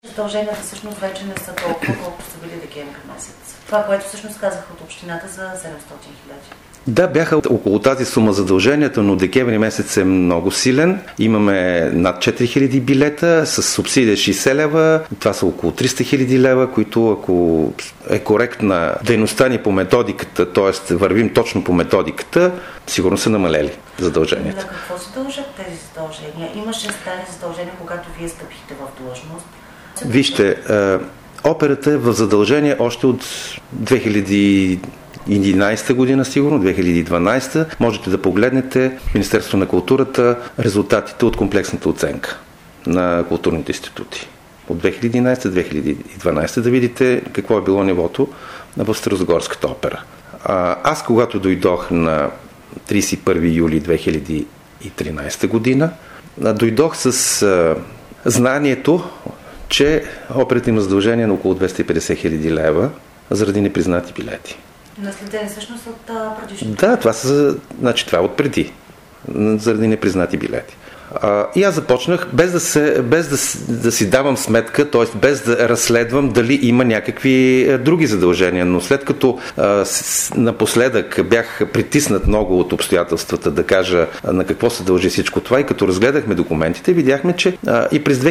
Задълженията всъщност вече не са толкова, колко са били декември месец. Това, което всъщност казах от общината за 700 хиляди. Да, бяха около тази сума задълженията, но декември месец е много силен. Имаме над 4000 билета с субсидия 60 лева. Това са около 300 хиляди лева, които ако е коректна дейността ни по методиката, т.е. вървим точно по методиката, сигурно са намалели задълженията. На какво се дължат тези задължения? Имаше стари задължения, когато вие стъпихте в длъжност. Вижте, операта е в задължение още от 2011 година, сигурно, 2012. Можете да погледнете в Министерството на културата резултатите от комплексната оценка на културните институти. От 2011-2012 да видите какво е било нивото в Старозагорската опера. Аз, когато дойдох на 31 юли 2013 година, дойдох с знанието, че операта има задължение на около 250 хиляди лева заради непризнати билети. Наследени всъщност от предишното? Да, това е от преди, заради непризнати билети. И аз започнах без да си давам сметка, т.е. без да разследвам дали има някакви други задължения, но след като напоследък бях притиснат много от обстоятелствата да кажа на какво се дължи всичко това и като разгледахме документите, видяхме, че и през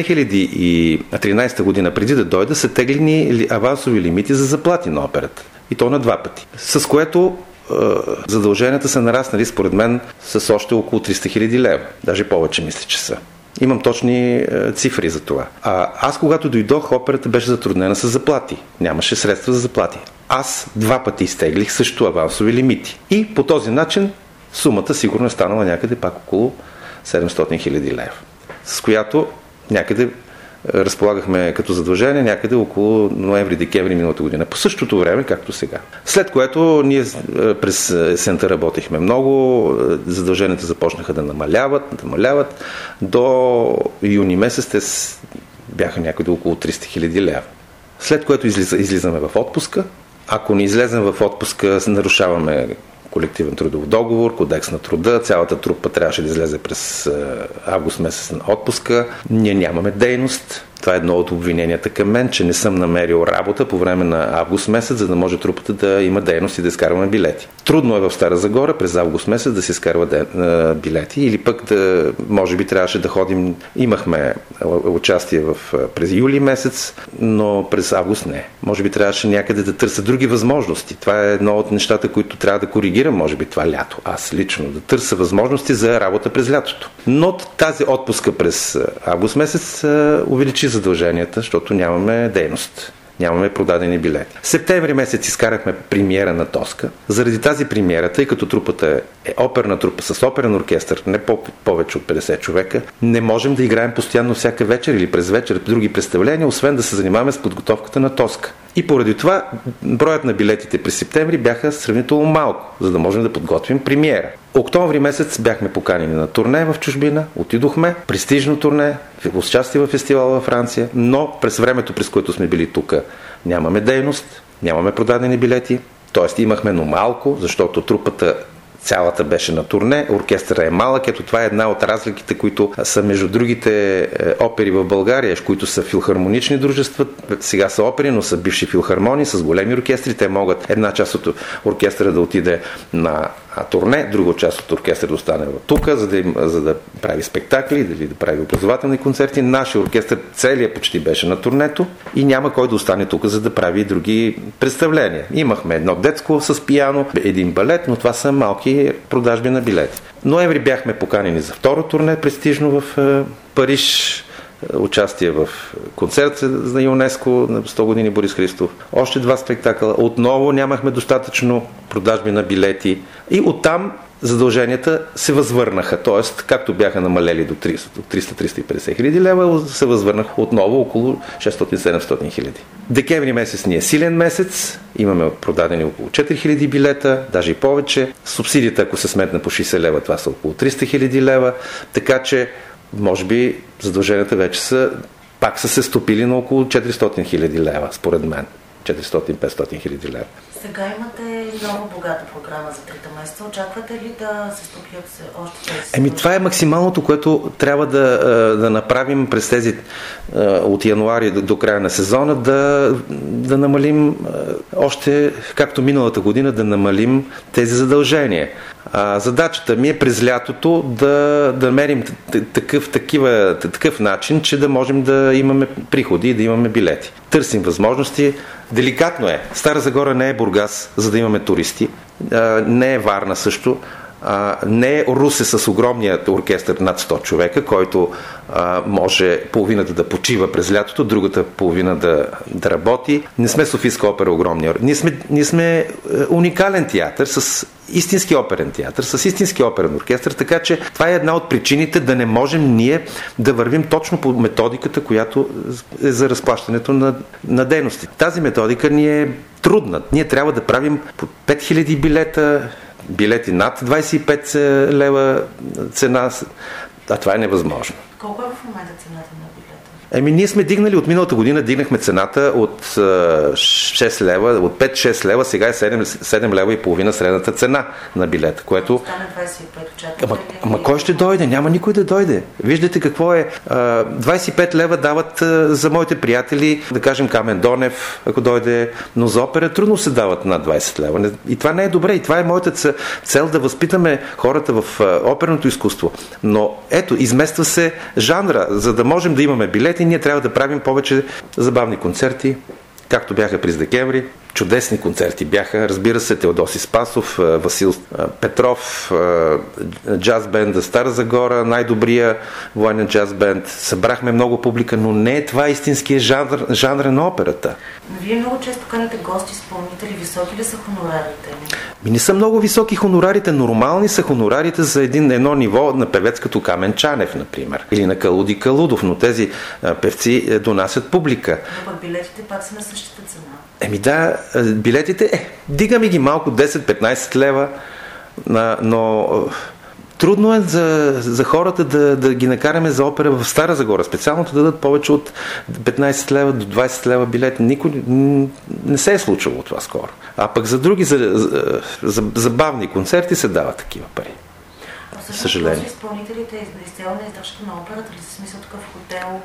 2013 година, преди да дойда, са теглени авансови лимити за заплати на операта. И то на 2 пъти. С което задълженията са нараснали, според мен, с още около 300 хиляди лева. Даже повече мисля, че са. Имам точни цифри за това. Аз, когато дойдох, операта беше затруднена с заплати. Нямаше средства за заплати. Аз 2 пъти изтеглих също авансови лимити. И по този начин сумата сигурно е станала някъде пак около 700 хиляди лева. С която някъде разполагахме като задължение някъде около ноември-декември миналата година. По същото време, както сега. След което ние през есента работихме много, задълженията започнаха да намаляват. До юни месец те бяха някъде около 300 хиляди лева. След което излизаме в отпуска. Ако не излезем в отпуска, нарушаваме колективен трудов договор, кодекс на труда, цялата трупа трябваше да излезе през август месец на отпуска. Ние нямаме дейност. Това е едно от обвиненията към мен, че не съм намерил работа по време на август месец, за да може трупата да има дейност и да изкарваме билети. Трудно е в Стара Загора през август месец да се изкарва билети или пък може би трябваше да ходим. Имахме участие през юли месец, но през август не. Може би трябваше някъде да търся други възможности. Това е едно от нещата, които трябва да коригирам, може би това лято. Аз лично да търся възможности за работа през лятото. Но тази отпуска през август месец увеличи задълженията, защото нямаме дейност. Нямаме продадени билети. В септември месец изкарахме премиера на Тоска. Заради тази премиера, тъй като трупата е оперна трупа с оперен оркестър, не повече от 50 човека, не можем да играем постоянно всяка вечер или през вечер други представления, освен да се занимаваме с подготовката на Тоска. И поради това броят на билетите през септември бяха сравнително малко, за да можем да подготвим премиера. Октомври месец бяхме поканени на турне в чужбина, отидохме, престижно турне, участие в фестивал във Франция, но през времето, през което сме били тук, нямаме дейност, нямаме продадени билети, т.е. имахме, но малко, защото трупата цялата беше на турне, оркестъра е малък, ето това е една от разликите, които са между другите опери в България, които са филхармонични дружества, сега са опери, но са бивши филхармонии с големи оркестри, те могат една част от оркестъра да отиде на турне, друга част от оркестъра да остане тук, за да прави спектакли или да прави образователни концерти. Нашия оркестър целият почти беше на турнето и няма кой да остане тук, за да прави други представления. Имахме едно детско с пиано, един балет, но това са малки продажби на билети. Ноември бяхме поканени за второ турне, престижно в Париж, участие в концерт на ЮНЕСКО на 100 години Борис Христов. Още 2 спектакъла. Отново нямахме достатъчно продажби на билети и оттам задълженията се възвърнаха. Тоест, както бяха намалели до 300-350 хиляди лева, се възвърнаха отново около 600-700 хиляди. Декември месец ни е силен месец. Имаме продадени около 4 хиляди билета, даже и повече. Субсидията, ако се сметна по 60 лева, това са около 300 хиляди лева. Така че може би задълженията вече пак са се стопили на около 400 хиляди лева, според мен. 400-500 хиляди лева. Сега имате много богата програма за 3 месеца. Очаквате ли да се стопят още тези? Това е максималното, което трябва да направим през тези от януари до края на сезона, да намалим още, както миналата година, да намалим тези задължения. Задачата ми е през лятото да мерим такъв начин, че да можем да имаме приходи и да имаме билети. Търсим възможности. Деликатно е. Стара Загора не е Бургас, за да имаме туристи. Не е Варна също. Не е Русе с огромният оркестър над 100 човека, който може половината да почива през лятото, другата половина да работи. Не сме Софийска опера огромния. Ние сме уникален театър с истински оперен театър, с истински оперен оркестър, така че това е една от причините да не можем ние да вървим точно по методиката, която е за разплащането на дейности. Тази методика ни е трудна. Ние трябва да правим по 5000 билети над 25 лева цена, това е невъзможно. Колко е в момента цената на билета? Ние сме дигнали от миналата година, дигнахме цената от 6 лева, от 5-6 лева, сега е 7 лева и половина средната цена на билета, което... Стане 25 очаквате. Ама кой ще дойде? Няма никой да дойде. Виждате какво е. 25 лева дават за моите приятели, да кажем Камен Донев, ако дойде, но за опера трудно се дават над 20 лева. И това не е добре. И това е моята цел да възпитаме хората в оперното изкуство. Но ето, измества се жанра. За да можем да имаме билети, ние трябва да правим повече забавни концерти, както бяха през декември. Чудесни концерти бяха, разбира се, Теодоси Спасов, Васил Петров, джаз бенда Стара Загора, най-добрия военен джаз бенд. Събрахме много публика, но не е това истинския жанр на операта. Но вие много често каните гости, изпълнители. Високи ли са хонорарите? Не са много високи хонорарите. Нормални са хонорарите за едно ниво на певец като Камен Чанев, например. Или на Калуди Калудов, но тези певци донасят публика. Но пък билетите пак са на същата цена. Да, билетите, дигаме ги малко 10-15 лева, но трудно е за хората да ги накараме за опера в Стара Загора. Специално да дадат повече от 15 лева до 20 лева билети. Никой не се е случило това скоро. А пък за други забавни концерти се дават такива пари. Съжаление. Изпълнителите изцяло на издръжка на операта ли, в смисъл такъв хотел?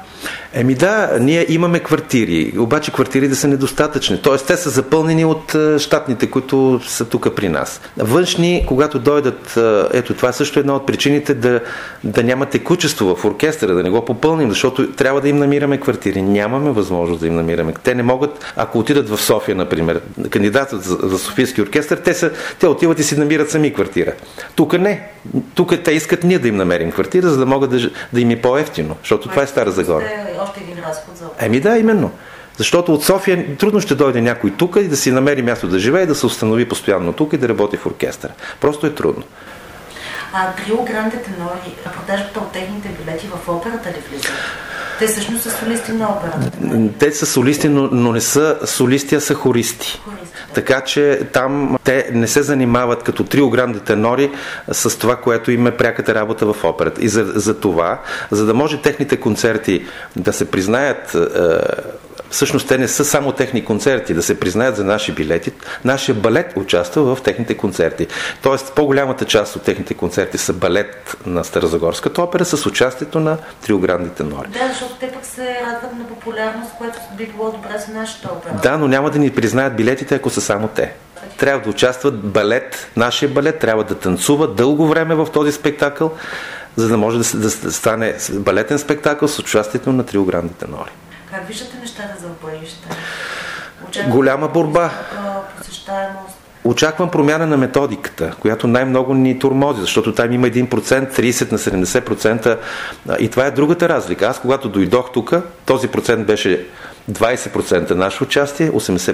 Ние имаме квартири, обаче квартирите са недостатъчни. Тоест, те са запълнени от щатните, които са тук при нас. Външни, когато дойдат, ето това също е една от причините да няма текучество в оркестъра, да не го попълним, защото трябва да им намираме квартири. Нямаме възможност да им намираме. Те не могат, ако отидат в София, например, кандидатът за Софийски оркестър, те отиват и си намират сами квартира. Тук не. Тук те искат ние да им намерим квартира, за да могат да им е по-евтино, защото това е Стара Загора. Още един разход за опера. Именно. Защото от София трудно ще дойде някой тук и да си намери място да живее, да се установи постоянно тук и да работи в оркестъра. Просто е трудно. Трио Гранде Тенори, продажбата от техните билети в операта ли влизат? Те всъщност са солисти на операта. Те са солисти, но не са солисти, а са хористи. Така че там те не се занимават като Трио Гранде Тенори с това, което им е пряката работа в операта. И за това, за да може техните концерти да се признаят, всъщност те не са само техни концерти, да се признаят за наши билети, нашия балет участва в техните концерти. Тоест, по-голямата част от техните концерти са балет на Старозагорската опера с участието на Трио Гранде Тенори. Да, защото те пък се радват на популярност, което би било добре за нашата опера. Да, но няма да ни признаят билетите, ако са само те. Трябва да участват балет, нашия балет трябва да танцува дълго време в този спектакъл, за да може да стане балетен спектакъл с участието на Трио Гранде Тенори. Как виждате нещата за бъдеще? Голяма борба. Посещаемост. Очаквам промяна на методиката, която най-много ни тормози, защото там има 1%, 30 на 70%. И това е другата разлика. Аз, когато дойдох тук, този процент беше 20% наше участие,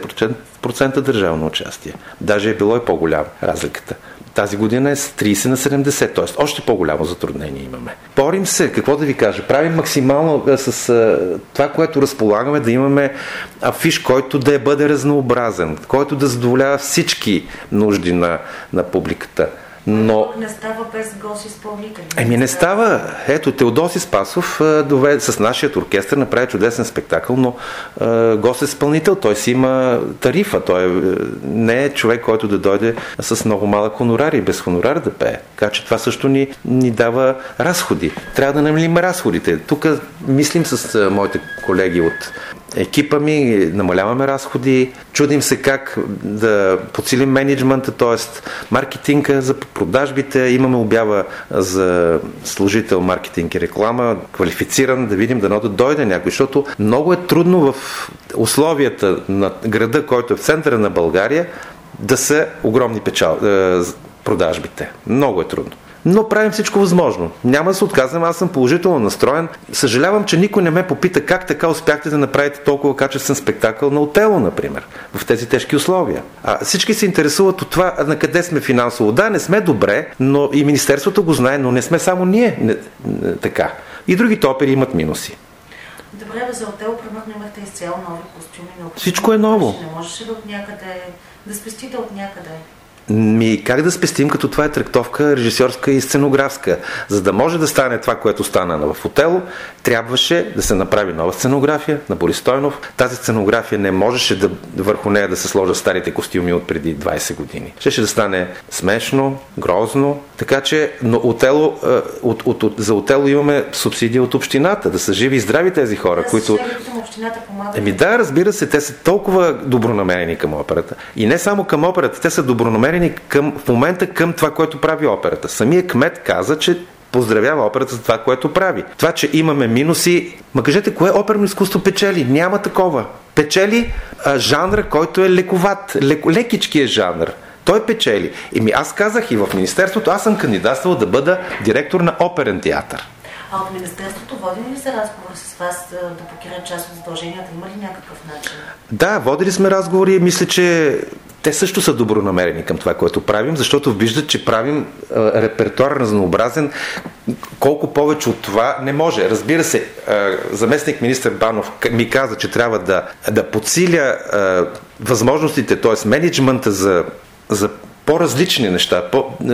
80% държавно участие. Даже е било и по-голяма разликата. Тази година е с 30 на 70, т.е. още по-голямо затруднение имаме. Борим се, какво да ви кажа, правим максимално с това, което разполагаме, да имаме афиш, който да бъде разнообразен, който да задоволява всички нужди на публиката. Но не става без госизпълнители. Не става. Ето, Теодоси Спасов с нашият оркестър направи чудесен спектакъл, но госизпълнител, той си има тарифа. Той не е човек, който да дойде с много малък хонорар и без хонорар да пее. Така че това също ни дава разходи. Трябва да намалим разходите. Тук мислим с моите колеги от екипа ми, намаляваме разходи, чудим се как да подсилим менеджмента, т.е. маркетинга за продажбите, имаме обява за служител маркетинг и реклама, квалифициран, да видим дано да дойде някой, защото много е трудно в условията на града, който е в центъра на България, да са огромни продажбите. Много е трудно. Но правим всичко възможно. Няма да се отказвам, аз съм положително настроен. Съжалявам, че никой не ме попита как така успяхте да направите толкова качествен спектакъл на Отело, например, в тези тежки условия. Всички се интересуват от това, на къде сме финансово. Да, не сме добре, но и Министерството го знае, но не сме само ние така. И другите опери имат минуси. Добре, за Отело, примерно, имахте изцяло нови костюми. Всичко е ново. Не можеше ли от някъде да спестите от някъде? Как да спестим, като това е трактовка режисьорска и сценографска? За да може да стане това, което стана в Отело, трябваше да се направи нова сценография на Борис Стойнов. Тази сценография не можеше върху нея да се сложат старите костюми от преди 20 години. Щеше да стане смешно, грозно, така че но за Отело имаме субсидия от общината, да са живи и здрави тези хора, които... Общината помага. Да, разбира се, те са толкова добронамерени към операта. И не само към операта, те са добронамерени в момента към това, което прави операта. Самия кмет каза, че поздравява операта за това, което прави. Това, че имаме минуси... Кажете, кое оперно изкуство печели? Няма такова. Печели жанра, който е лековат. Лекички е жанр. Той печели. Аз казах и в Министерството, аз съм кандидатствал да бъда директор на оперен театър. А от Министерството водим ли се разговор с вас да покрият част от задълженията? Има ли някакъв начин? Да, водили сме разговори. Мисля, че те също са добронамерени към това, което правим, защото виждат, че правим репертуар разнообразен. Колко повече от това не може. Разбира се, заместник министър Банов ми каза, че трябва да подсиля възможностите, т.е. менеджмента за по-различни неща,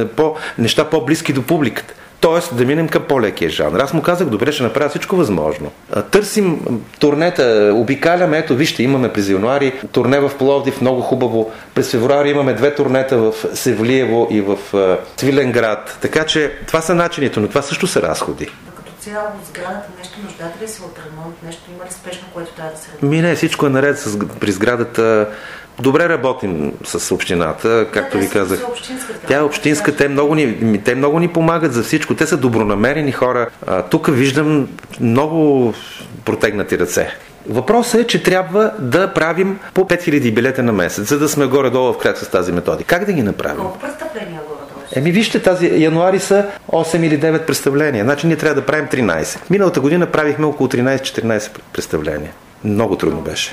неща по-близки до публиката. Тоест да минем към по-лекия жанр. Аз му казах, добре, ще направя всичко възможно. Търсим турнета, обикаляме, ето вижте, имаме през януари турне в Пловдив, много хубаво. През февруари имаме 2 турнета в Севлиево и в Свиленград. Така че това са начините, но това също са разходи. Като цяло сградата нещо нуждате ли се от ремонт? Нещо има ли спешно, което трябва да се ремонтира? Не, всичко е наред при сградата. Добре работим с общината, както ви казах. Тя е общинска, те много ни помагат за всичко. Те са добронамерени хора. Тук виждам много протегнати ръце. Въпросът е, че трябва да правим по 5000 билета на месец, за да сме горе-долу в крак с тази методика. Как да ги направим? Колко престъпления горе-долу? Вижте, тази януари са 8 или 9 представления. Значи ние трябва да правим 13. Миналата година правихме около 13-14 представления. Много трудно беше.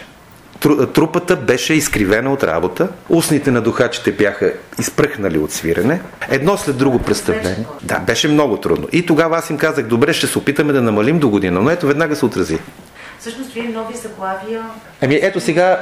Трупата беше изкривена от работа, устните на духачите бяха изпръхнали от свирене, едно след друго представление. Да, беше много трудно. И тогава аз им казах, добре, ще се опитаме да намалим до година, но ето веднага се отрази. Всъщност вие нови заглавия... Ето сега...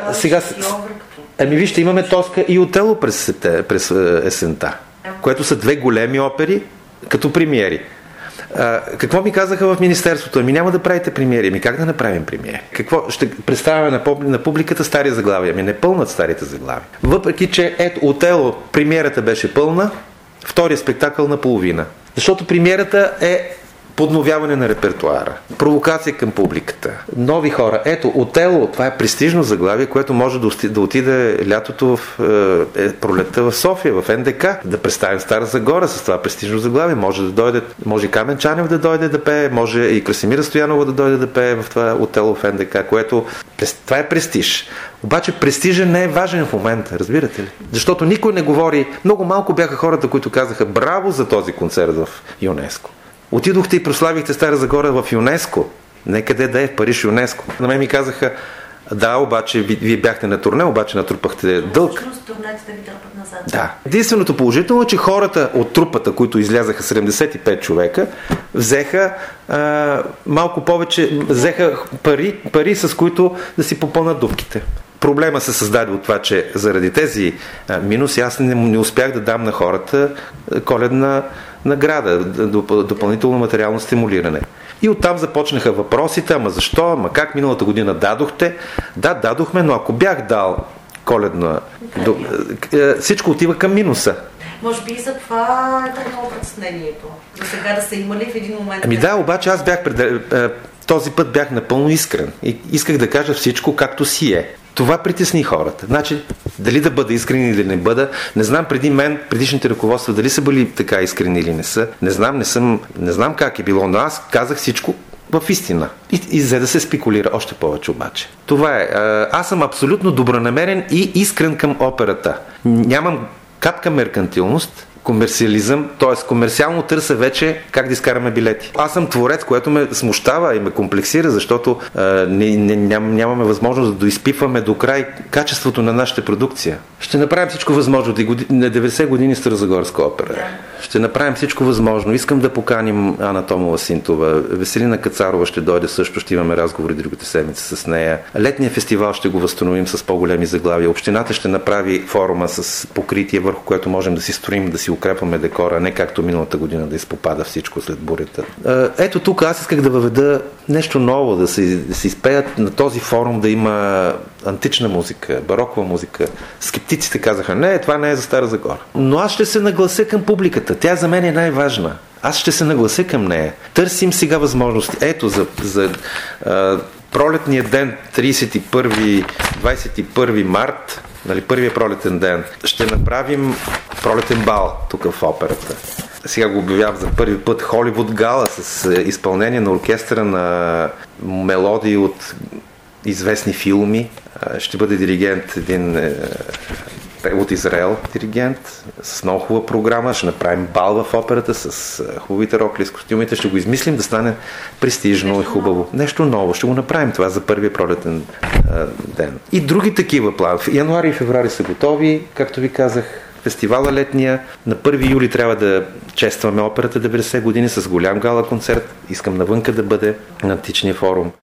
вижте, имаме Тоска и Отело през есента, което са 2 големи опери като премиери. Какво ми казаха в Министерството? Няма да правите премиери. Как да направим премиери? Какво ще представяме на публиката стари заглавия? Не пълнат старите заглавия. Въпреки, че Отело премиерата беше пълна, втория спектакъл наполовина. Защото премиерата е подновяване на репертуара, провокация към публиката, нови хора. Отело, това е престижно заглавие, което може да отиде лятото в пролетта в София, в НДК, да представим Стара Загора с това престижно заглавие. Може Камен Чанев да дойде да пее, може и Красимира Стоянова да дойде да пее в това Отело в НДК, което това е престиж. Обаче престижът не е важен в момента, разбирате ли? Защото никой не говори, много малко бяха хората, които казаха браво за този концерт в ЮНЕСКО. Отидохте и прославихте Стара Загора в ЮНЕСКО. Не къде да е, в Париж ЮНЕСКО. На мен ми казаха, да, обаче вие бяхте на турне, обаче натрупахте дълг. Всъщност турнете да ви дърпат назад. Да. Единственото положително е, че хората от трупата, които излязаха 75 човека, взеха малко повече, взеха пари, с които да си попълнат дупките. Проблема се създаде от това, че заради тези минуси аз не успях да дам на хората коледна награда, допълнително материално стимулиране. И оттам започнаха въпросите, ама защо, ама как миналата година дадохте? Да, дадохме, но ако бях дал коледна, всичко отива към минуса. Може би и за това е тръгнало притеснението. За сега да са имали в един момент... Да, обаче аз този път бях напълно искрен. И исках да кажа всичко както си е. Това притесни хората. Значи, дали да бъда искрен или да не бъда, не знам преди мен, предишните ръководства, дали са били така искрени или не са. Не знам как е било, но аз казах всичко в истина. И за да се спекулира още повече обаче. Това е. Аз съм абсолютно добронамерен и искрен към операта. Нямам капка меркантилност, комерциализъм, т.е. комерциално търся вече как да изкараме билети. Аз съм творец, което ме смущава и ме комплексира, защото нямаме възможност да доизпиваме до край качеството на нашата продукция. Ще направим всичко възможно. На 90 години Старозагорска опера. Ще направим всичко възможно. Искам да поканим Ана Томова-Синтова. Веселина Кацарова ще дойде също, ще имаме разговори другата седмица с нея. Летния фестивал ще го възстановим с по-големи заглавия. Общината ще направи форума с покритие, върху което можем да си строим, да си укрепваме декора, не както миналата година да изпопада всичко след бурята. Ето тук аз исках да въведа нещо ново, да се изпеят на този форум, да има антична музика, барокова музика. Скептиците казаха, не, това не е за Стара Загора. Но аз ще се наглася към публиката. Тя за мен е най-важна. Аз ще се наглася към нея. Търсим сега възможности. Ето, за пролетния ден, 21 март, първия пролетен ден, ще направим пролетен бал тук в операта. Сега го обявявам за първи път Холивуд гала с изпълнение на оркестъра на мелодии от известни филми. Ще бъде диригент един от Израел диригент с много хубава програма. Ще направим бал в операта с хубавите рокли, с костюмите. Ще го измислим да стане престижно и хубаво. Нещо ново. Ще го направим това за първия пролетен ден. И други такива плани. Януари и февруари са готови. Както ви казах, фестивала летния. На 1 юли трябва да честваме операта 90 години с голям гала концерт. Искам навънка да бъде на Античния форум.